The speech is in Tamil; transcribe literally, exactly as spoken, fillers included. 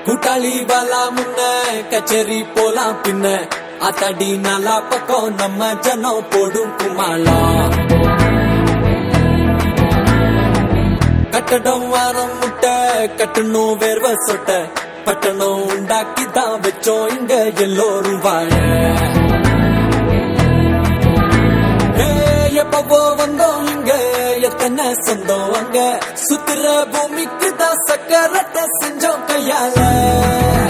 கூட்டாளி பாலா முன்ன கச்சேரி போலாம் பின்ன அத்தடி நாலா பக்கம் நம்ம ஜனம் போடும் குமாலா கட்டடம் வாரம் முட்டை கட்டணும் வேர்வ சொட்ட பட்டணம் உண்டாக்கிதான் வச்சோம் இங்க எல்லோரும் வாழ எப்பவோ வந்தோம் இங்க எத்தனை சொந்தம் அங்க சுத்துற பூமிக்கு தான் சக்கரத்தை செஞ்சோம் கையால